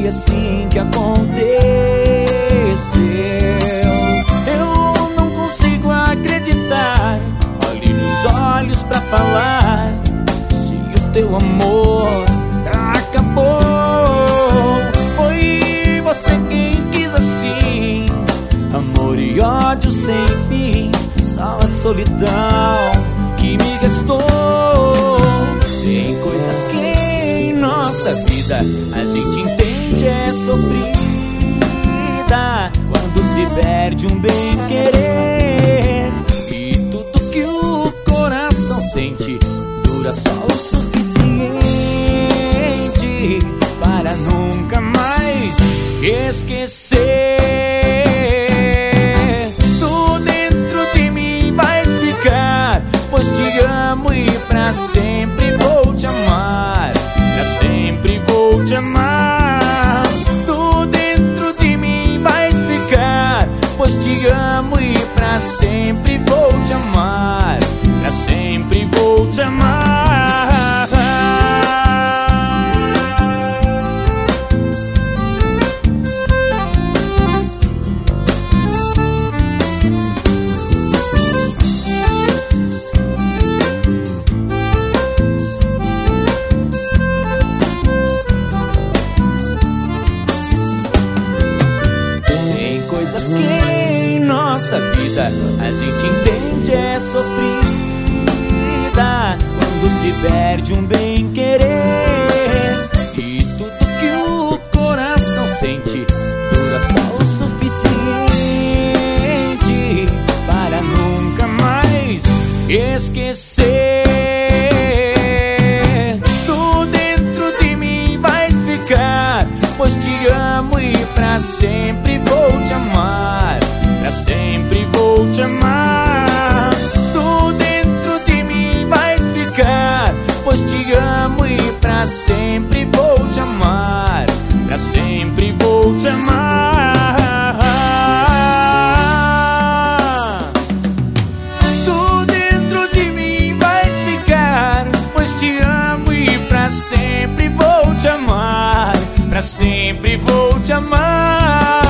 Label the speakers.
Speaker 1: foi assim que aconteceu. Eu não consigo acreditar. Olhe nos olhos pra falar se o teu amor acabou. Foi você quem quis assim, amor e ódio sem fim, só a solidão que me restou. Tem coisas que em nossa vida a gente entende é sofrida, quando se perde um bem-querer, e tudo que o coração sente dura só o suficiente para nunca mais esquecer. Tu dentro de mim vais ficar, pois te amo e pra sempre vou te amar. Pra sempre vou te amar. Tu dentro de mim vais ficar, pois te amo e pra sempre vou te amar. Pra sempre vou te amar. Coisas que em nossa vida a gente entende é sofrida, quando se perde um bem-querer, e tudo que o coração sente dura só o suficiente para nunca mais esquecer. Tu dentro de mim vais ficar, pois te amo e pra sempre vou te amar. Pra sempre vou te amar. Tu dentro de mim vais ficar, pois te amo e pra sempre vou te amar. Pra sempre vou te amar. Tu dentro de mim vais ficar, pois te amo e pra sempre vou te amar. Pra sempre vou te amar.